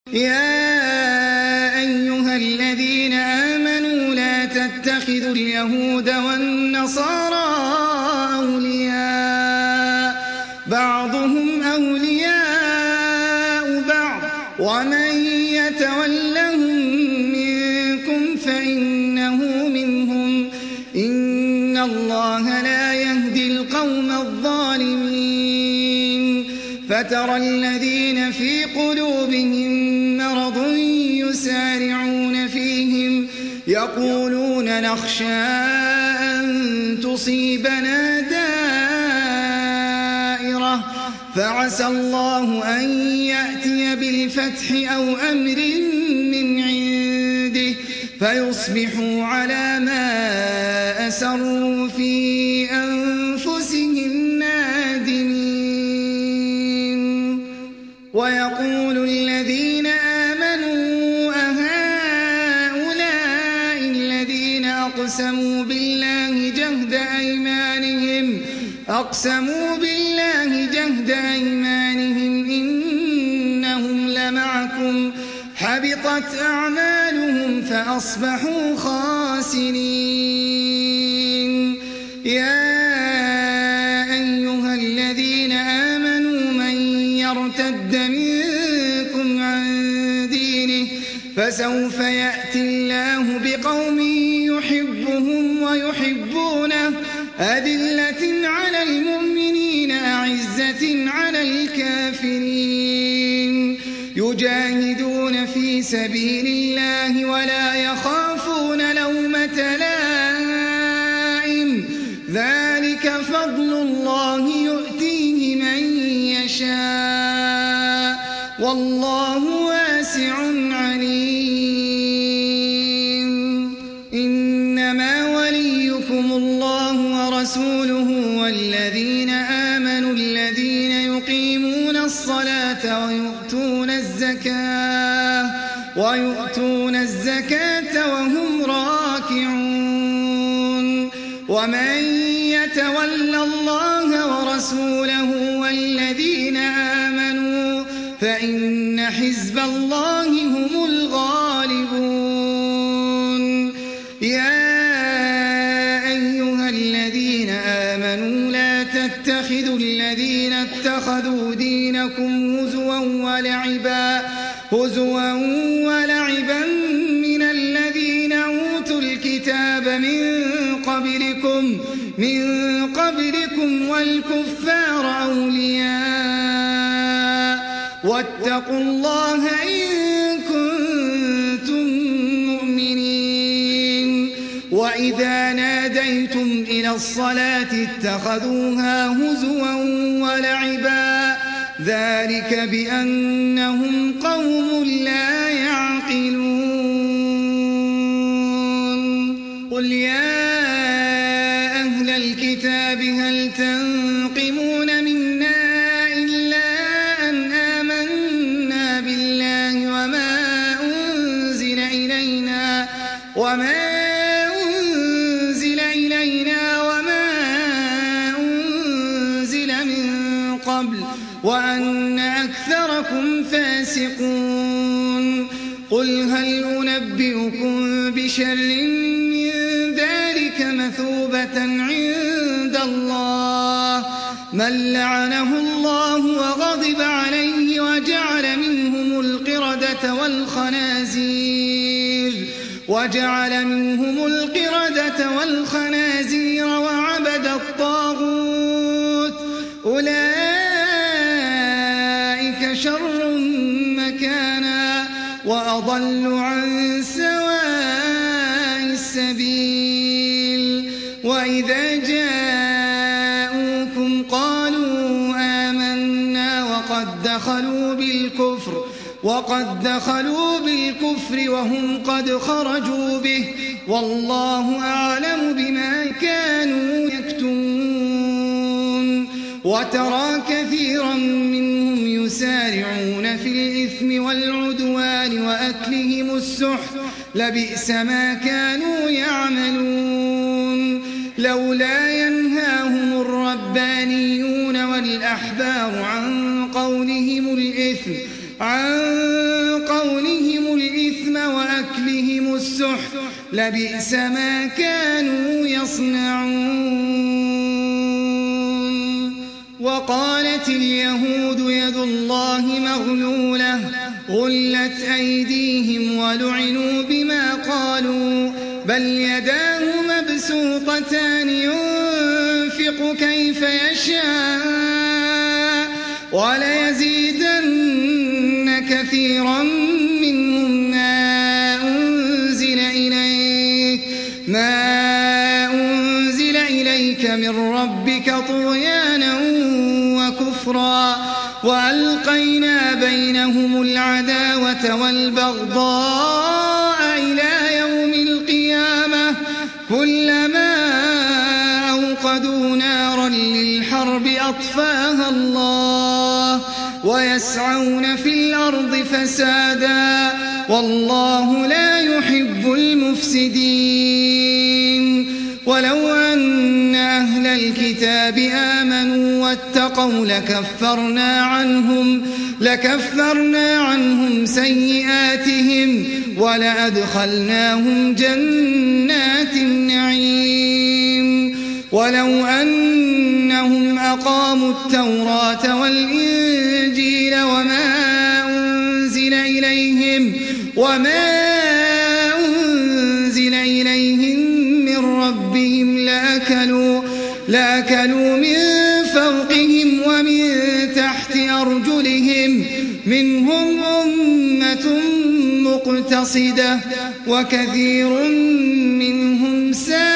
يا أيها الذين آمنوا لا تتخذوا اليهود والنصارى أولياء بعضهم أولياء بعض ومن يتولهم منكم فإنه منهم إن الله لا يهدي القوم الظالمين فترى الذين في قلوبهم مرض يسارعون فيهم يقولون نخشى أن تصيبنا دائرة فعسى الله أن يأتي بالفتح أو أمر من عنده فيصبحوا على ما أسروا في أنفسهم نادمين ويقول الذين آمنوا أهؤلاء الذين أقسموا بالله جهد أيمانهم إنهم لمعكم حبطت أعمالهم فأصبحوا خاسرين يا أيها الذين آمنوا من يرتد منكم عن دينه فسوف يأتي الله بقوم يحبهم ويحبونه أذلة على المؤمنين أعزة على الكافرين يجاهدون في سبيل الله ولا يخافون لومة لائم ذلك فضل الله يؤتيه من يشاء والله واسع عليم إنما وليكم الله ورسوله والذين آمنوا الذين يقيمون الصلاة ويؤتون الزكاة وهم راكعون ومن يتول الله ورسوله والذين آمنوا فإن حزب الله هم الغالبون يا أيها الذين آمنوا لا تتخذوا الذين اتخذوا دينكم هزوا ولعبا من الذين أوتوا الكتاب من قبلكم والكفار أولياء واتقوا الله إن كنتم مؤمنين وإذا ناديتم إلى الصلاة اتخذوها هزوا ولعبا ذلك بأنهم قوم لا يعقلون قل يا أهل الكتاب هل تنقمون منا إلا أن آمنا بالله وما أنزل إلينا وما أنزل من قبل وأن أكثركم فاسقون قل هل أنبئكم بشر من ذلك مثوبة عند الله من لعنه الله وغضب عليه وجعل منهم القردة والخنازير وعبد الطاغوت أولئك شر مكانا وأضل عن سواء السبيل وإذا جاءوكم قالوا آمنا وقد دخلوا بالكفر وهم قد خرجوا به والله أعلم بما كانوا يكتمون وترى كثيرا منهم يسارعون في الإثم والعدوان وأكلهم السحت لبئس ما كانوا يعملون لولا ينهاهم الربانيون والأحبار عن قولهم الإثم عليهم السحت لبئس ما كانوا يصنعون وقالت اليهود يد الله مغلولة غلت أيديهم ولعنوا بما قالوا بل يداه مبسوطتان ينفق كيف يشاء وليزيدن كثيرا منهم ما أنزل إليك من ربك طغيانا وكفرا وألقينا بينهم العداوة والبغضاء إلى يوم القيامة كلما أوقدوا نارا للحرب أطفاها الله ويسعون في الأرض فسادا والله لا يحب المفسدين ولو أن أهل الكتاب آمنوا واتقوا لكفرنا عنهم سيئاتهم ولأدخلناهم جنات النعيم ولو أنهم أقاموا التوراة والإنجيل وما أنزل إليهم من ربهم لأكلوا من فوقهم ومن تحت أرجلهم منهم أمة مقتصدة وكثير منهم ساء